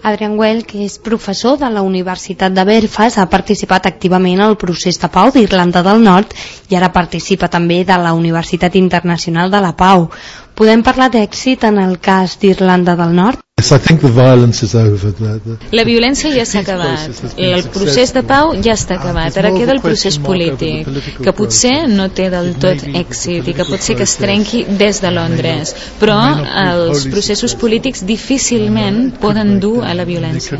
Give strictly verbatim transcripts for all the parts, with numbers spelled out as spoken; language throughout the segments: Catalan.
Adrian Well, que és professor de la Universitat de Belfast, ha participat activament al procés de pau d'Irlanda del Nord i ara participa també de la Universitat Internacional de la Pau. Podem parlar d'èxit en el cas d'Irlanda del Nord? La violència ja s'ha acabat, el procés de pau ja està acabat, ara queda el procés polític, que potser no té del tot èxit i que pot ser que es trenqui des de Londres, però els processos polítics difícilment poden dur a la violència.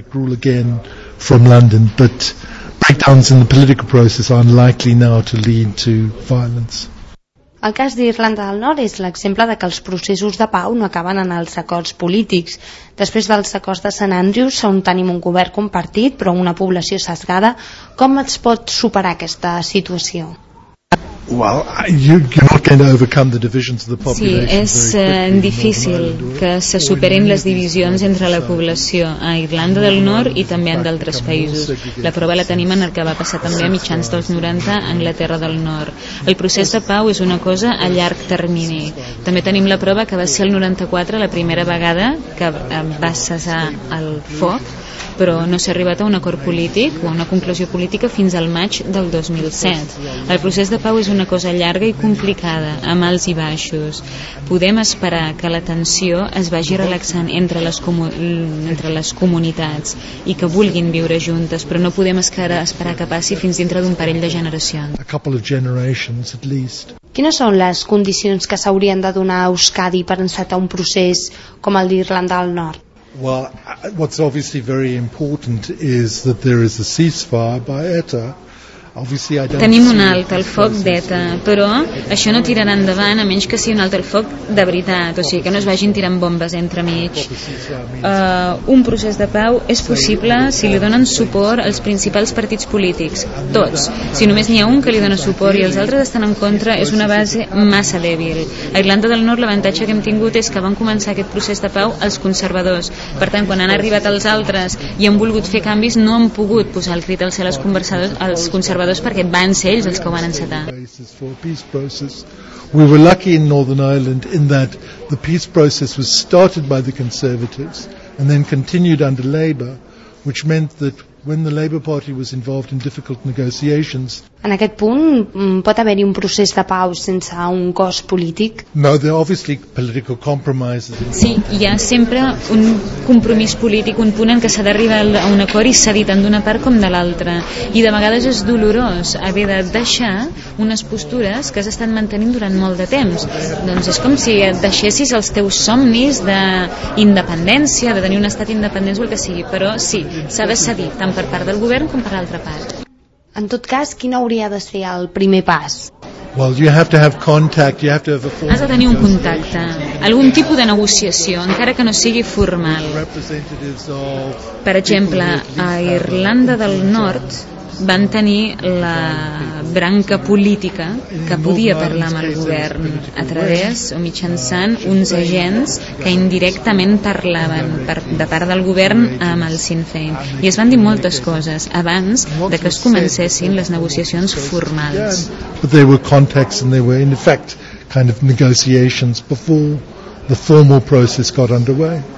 Breakdowns in the political process are unlikely now to lead to violence. El cas d'Irlanda del Nord és l'exemple de que els processos de pau no acaben en els acords polítics. Després dels acords de Sant Andrews, on tenim un govern compartit però una població sesgada, com es pot superar aquesta situació? Well, you, you're not going to overcome the divisions of the population. Sí, és eh, difícil que se superin les divisions entre la població a Irlanda del Nord i també en d'altres països. La prova la tenim en el que va passar també a mitjans dels noranta a Anglaterra del Nord. El procés de pau és una cosa a llarg termini. També tenim la prova que va ser el noranta-quatre la primera vegada que va cessar el foc, però no s'ha arribat a un acord polític o a una conclusió política fins al maig del dos mil set. El procés de pau és una cosa llarga i complicada, amb alts i baixos. Podem esperar que la tensió es vagi relaxant entre les, comu- entre les comunitats i que vulguin viure juntes, però no podem esperar, esperar que passi fins dintre d'un parell de generacions. Quines són les condicions que s'haurien de donar a Euskadi per encetar un procés com el d'Irlanda del Nord? Well, what's obviously very important is that there is a ceasefire by E T A. Tenim un alt al foc d'E T A, però això no tirarà endavant a menys que sigui un alt al foc de veritat, o sigui que no es vagin tirant bombes entremig. Uh, un procés de pau és possible si li donen suport als principals partits polítics, tots. Si només n'hi ha un que li dona suport i els altres estan en contra, és una base massa dèbil. A Irlanda del Nord l'avantatge que hem tingut és que van començar aquest procés de pau els conservadors. Per tant, quan han arribat els altres i han volgut fer canvis, no han pogut posar el crit al cel als conservadors perquè van ser ells els que ho van encetar. We were lucky in Northern Ireland in that the peace process was started by the Conservatives and then continued under Labour, which meant that when the Labour Party was involved in difficult negotiations. En aquest punt pot haver-hi un procés de pau sense un cos polític? No, there are obviously political compromises. Sí, hi ha sempre un compromís polític, un punt en què s'ha d'arribar a un acord i s'ha dit tant d'una part com de l'altra. I de vegades és dolorós haver de deixar unes postures que has estat mantenint durant molt de temps. Doncs és com si et deixessis els teus somnis d'independència, de tenir un estat independent o el que sigui, però sí, s'ha de cedir tant per part del govern com per l'altra part. En tot cas, quin hauria de ser el primer pas? Well, you have to have contact, you have to have a form. Has de tenir un contacte, algun tipus de negociació, encara que no sigui formal. Per exemple, a Irlanda del Nord van tenir la branca política que podia parlar amb el govern a través o mitjançant uns agents que indirectament parlaven per, de part del govern amb el Sinn Féin, i es van dir moltes coses abans de que es comencessin les negociacions formals. But there were contacts and there were in effect kind of negotiations before the formal process got underway.